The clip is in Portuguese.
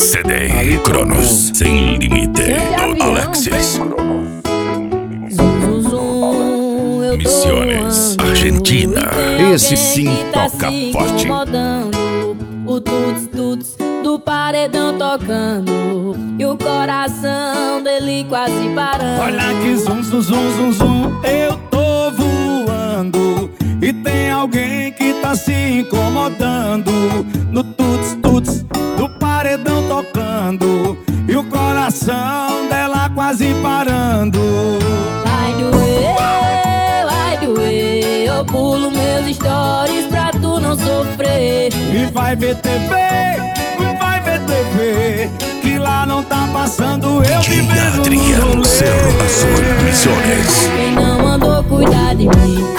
CD Cronos sem limite. Alexis. Misiones, Argentina. Esse sim toca forte. O tuts do paredão tocando e o coração dele quase parando. Olha que zum, zum, zum, zum, zum, eu tô voando e tem alguém que tá se incomodando. No tuts, tuts do paredão tocando e o coração dela quase parando. Vai doer, eu pulo meus stories pra tu não sofrer. E vai ver TV, que lá não tá passando eu DJ Adriano Cerro Azul Misiones. Quem não mandou cuidar de mim